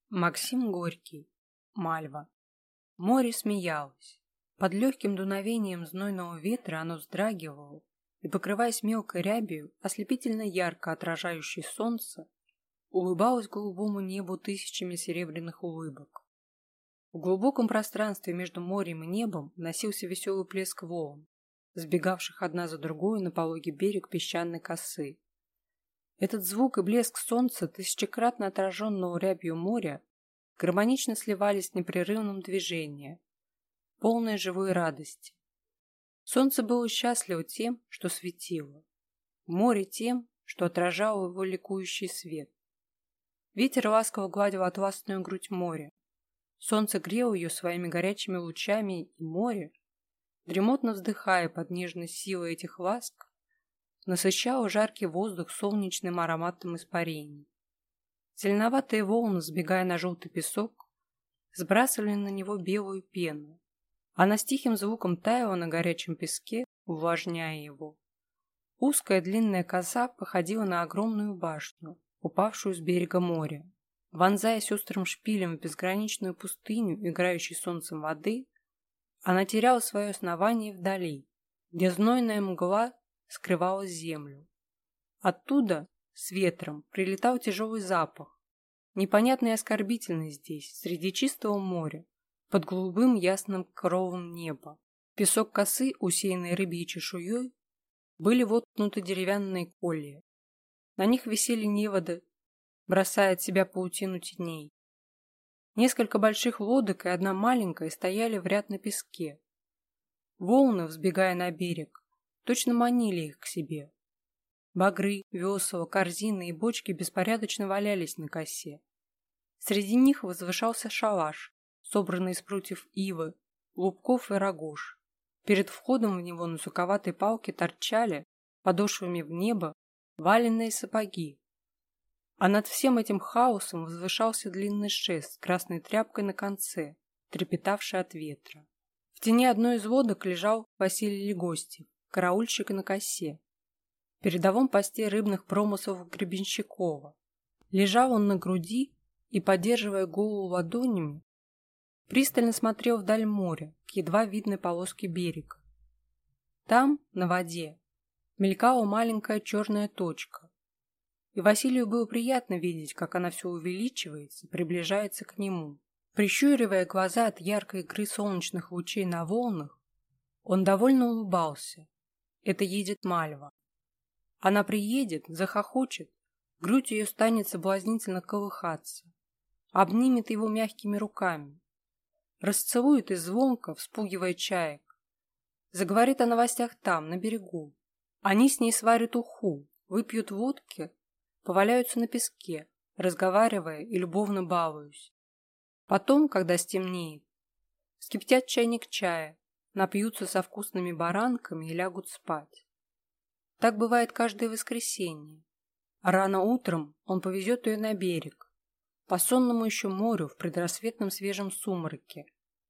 Максим Горький. Мальва. Море смеялось. Под легким дуновением знойного ветра оно вздрагивало и, покрываясь мелкой рябью, ослепительно ярко отражающей солнце, улыбалось голубому небу тысячами серебряных улыбок. В глубоком пространстве между морем и небом носился веселый плеск волн, сбегавших одна за другой на пологий берег песчаной косы. Этот звук и блеск солнца, тысячекратно отраженного рябью моря, гармонично сливались в непрерывном движении, полной живой радости. Солнце было счастливо тем, что светило, море тем, что отражало его ликующий свет. Ветер ласково гладил атласную грудь моря, солнце грело ее своими горячими лучами, и море, дремотно вздыхая под нежной силой этих ласк, насыщало жаркий воздух солнечным ароматом испарений. Зеленоватые волны, сбегая на желтый песок, сбрасывали на него белую пену. Она с тихим звуком таяла на горячем песке, увлажняя его. Узкая длинная коса походила на огромную башню, упавшую с берега моря. Вонзаясь острым шпилем в безграничную пустыню, играющей солнцем воды, она теряла свое основание вдали, где знойная мгла скрывала землю. Оттуда, с ветром, прилетал тяжелый запах, непонятный и оскорбительный здесь, среди чистого моря, под голубым ясным кровом неба. Песок косы, усеянный рыбьей чешуей, были воткнуты деревянные колья. На них висели неводы, бросая от себя паутину теней. Несколько больших лодок и одна маленькая стояли в ряд на песке. Волны, взбегая на берег, точно манили их к себе. Багры, весла, корзины и бочки беспорядочно валялись на косе. Среди них возвышался шалаш, собранный из прутьев ивы, лубков и рогож. Перед входом в него на суковатой палке торчали, подошвами в небо, валенные сапоги. А над всем этим хаосом возвышался длинный шест с красной тряпкой на конце, трепетавший от ветра. В тени одной из лодок лежал Василий Легостев, караульщик на косе, в передовом посте рыбных промыслов Гребенщикова. Лежал он на груди и, поддерживая голову ладонями, пристально смотрел вдаль моря, к едва видной полоске берега. Там, на воде, мелькала маленькая черная точка, и Василию было приятно видеть, как она все увеличивается, приближается к нему. Прищуривая глаза от яркой игры солнечных лучей на волнах, он довольно улыбался. Это едет Мальва. Она приедет, захохочет, грудь ее станет соблазнительно колыхаться, обнимет его мягкими руками, расцелует и звонко, вспугивая чаек, заговорит о новостях там, на берегу. Они с ней сварят уху, выпьют водки, поваляются на песке, разговаривая и любовно балуясь. Потом, когда стемнеет, вскипятят чайник чая, напьются со вкусными баранками и лягут спать. Так бывает каждое воскресенье. Рано утром он повезет ее на берег, по сонному еще морю в предрассветном свежем сумраке.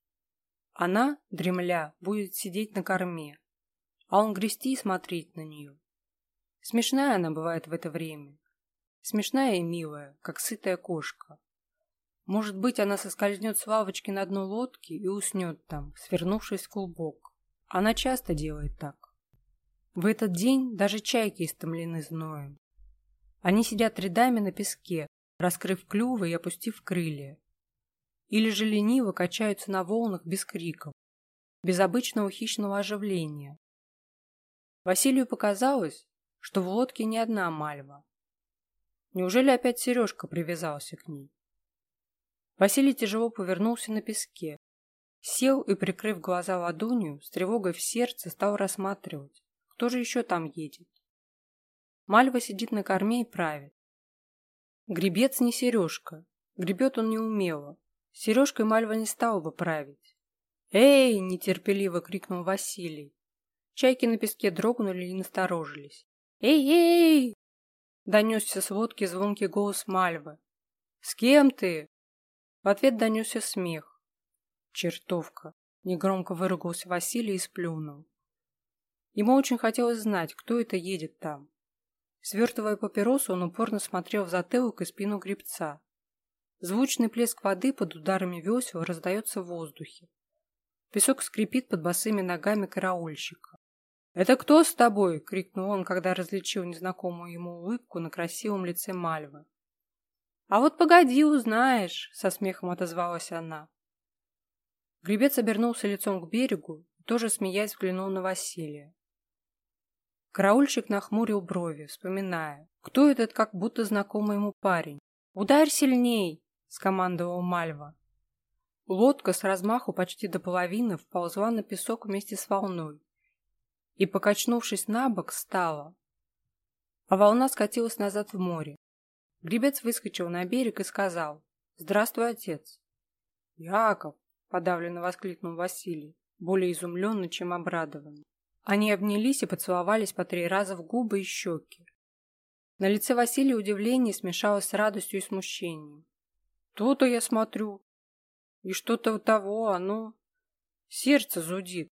Она, дремля, будет сидеть на корме, а он грести и смотреть на нее. Смешная она бывает в это время. Смешная и милая, как сытая кошка. Может быть, она соскользнет с лавочки на дно лодки и уснет там, свернувшись в клубок. Она часто делает так. В этот день даже чайки истомлены зноем. Они сидят рядами на песке, раскрыв клювы и опустив крылья. Или же лениво качаются на волнах без криков, без обычного хищного оживления. Василию показалось, что в лодке не одна Мальва. Неужели опять Сережка привязался к ней? Василий тяжело повернулся на песке, сел и, прикрыв глаза ладонью, с тревогой в сердце стал рассматривать, кто же еще там едет. Мальва сидит на корме и правит. Гребец не Сережка, гребет он неумело. Сережкой Мальва не стала бы править. «Эй!» – нетерпеливо крикнул Василий. Чайки на песке дрогнули и насторожились. «Эй-эй!» – донесся с лодки звонкий голос Мальвы. «С кем ты?» В ответ донесся смех. «Чертовка!» – негромко выругался Василий и сплюнул. Ему очень хотелось знать, кто это едет там. Свертывая папиросу, он упорно смотрел в затылок и спину гребца. Звучный плеск воды под ударами весел раздается в воздухе. Песок скрипит под босыми ногами караульщика. «Это кто с тобой?» — крикнул он, когда различил незнакомую ему улыбку на красивом лице Мальвы. «А вот погоди, узнаешь!» — со смехом отозвалась она. Гребец обернулся лицом к берегу и тоже, смеясь, взглянул на Василия. Караульщик нахмурил брови, вспоминая, кто этот как будто знакомый ему парень. «Ударь сильней!» — скомандовал Мальва. Лодка с размаху почти до половины вползла на песок вместе с волной и, покачнувшись на бок, встала, а волна скатилась назад в море. Гребец выскочил на берег и сказал: «Здравствуй, отец!» «Яков!» — подавленно воскликнул Василий, более изумленный, чем обрадованный. Они обнялись и поцеловались по 3 раза в губы и щеки. На лице Василия удивление смешалось с радостью и смущением. «То-то я смотрю, и что-то того, оно... сердце зудит.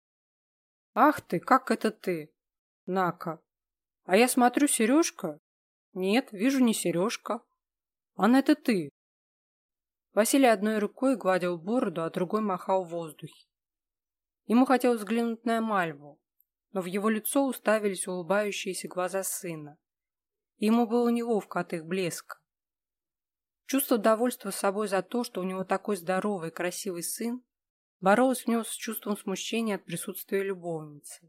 Ах ты, как это ты? На-ка! А я смотрю, сережка? Нет, вижу, не сережка. Анна, это ты!» Василий одной рукой гладил бороду, а другой махал в воздухе. Ему хотелось взглянуть на Мальву, но в его лицо уставились улыбающиеся глаза сына. И ему было неловко от их блеска. Чувство довольства собой за то, что у него такой здоровый и красивый сын, боролось в нем с чувством смущения от присутствия любовницы.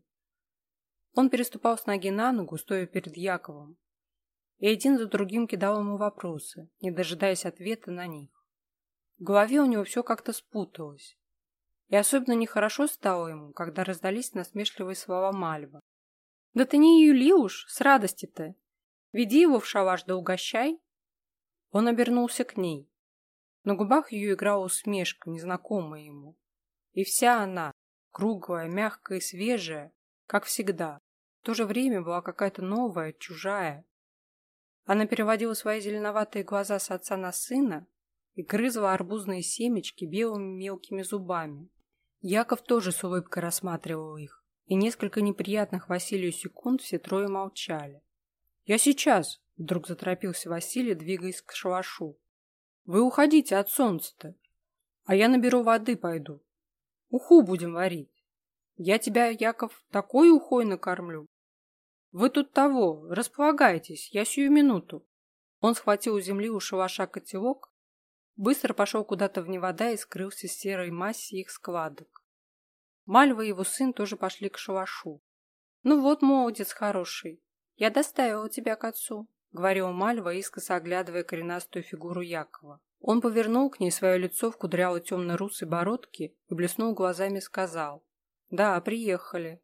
Он переступал с ноги на ногу, стоя перед Яковом, и один за другим кидал ему вопросы, не дожидаясь ответа на них. В голове у него все как-то спуталось, и особенно нехорошо стало ему, когда раздались насмешливые слова Мальвы. «Да ты не юли уж, с радости-то! Веди его в шалаш да угощай!» Он обернулся к ней. На губах ее играла усмешка, незнакомая ему. И вся она, круглая, мягкая и свежая, как всегда, в то же время была какая-то новая, чужая. Она переводила свои зеленоватые глаза с отца на сына и грызла арбузные семечки белыми мелкими зубами. Яков тоже с улыбкой рассматривал их, и несколько неприятных Василию секунд все трое молчали. «Я сейчас!» — вдруг заторопился Василий, двигаясь к шалашу. «Вы уходите от солнца-то, а я наберу воды пойду. Уху будем варить. Я тебя, Яков, такой ухой накормлю. Вы тут того, располагайтесь, я сию минуту». Он схватил у земли у шалаша котелок, быстро пошел куда-то в невода и скрылся в серой массе их складок. Мальва и его сын тоже пошли к шалашу. «Ну вот, молодец хороший, я доставила тебя к отцу», — говорила Мальва, искоса оглядывая коренастую фигуру Якова. Он повернул к ней свое лицо в кудрявой темно-русой бородке и блеснул глазами и сказал: «Да, приехали.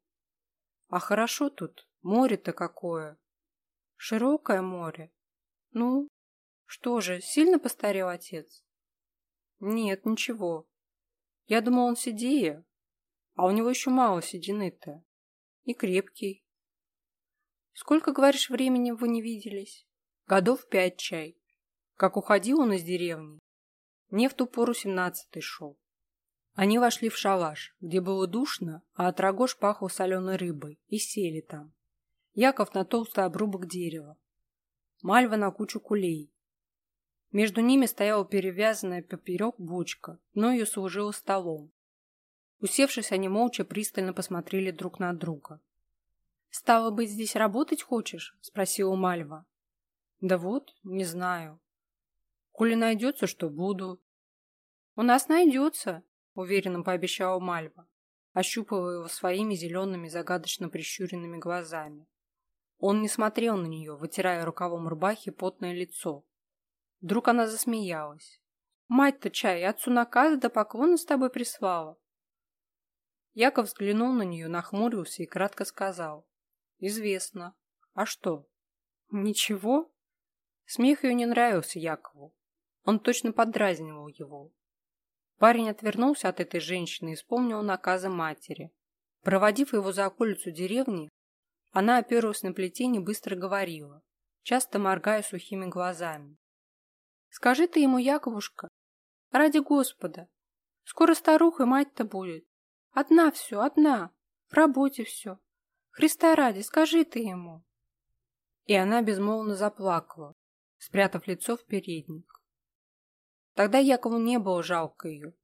А хорошо тут, море-то какое. Широкое море. Ну, что же, сильно постарел отец?» «Нет, ничего. Я думал, он седее, а у него еще мало седины-то. И крепкий». «Сколько, говоришь, времени вы не виделись?» «Годов 5 чай. Как уходил он из деревни. Мне в ту пору 17-й шел». Они вошли в шалаш, где было душно, а от рогож пахло соленой рыбой, и сели там. Яков на толстый обрубок дерева, Мальва на кучу кулей. Между ними стояла перевязанная поперек бочка, но ее служила столом. Усевшись, они молча пристально посмотрели друг на друга. «Стало быть, здесь работать хочешь?» — спросила Мальва. «Да вот, не знаю. Коли найдется, что буду». «У нас найдется», — уверенно пообещала Мальва, ощупывая его своими зелеными загадочно прищуренными глазами. Он не смотрел на нее, вытирая рукавом рубахи потное лицо. Вдруг она засмеялась. «Мать-то чай, отцу наказа да поклона с тобой прислала». Яков взглянул на нее, нахмурился и кратко сказал: «Известно. А что?» «Ничего?» Смех ее не нравился Якову. Он точно подразнивал его. Парень отвернулся от этой женщины и вспомнил наказы матери. Проводив его за околицу деревни, она оперлась на плетень и быстро говорила, часто моргая сухими глазами: «Скажи ты ему, Яковушка, ради Господа, скоро старухой мать-то будет. Одна все, одна, в работе все. Христа ради, скажи ты ему». И она безмолвно заплакала, спрятав лицо в передник. Тогда Якову не было жалко ее.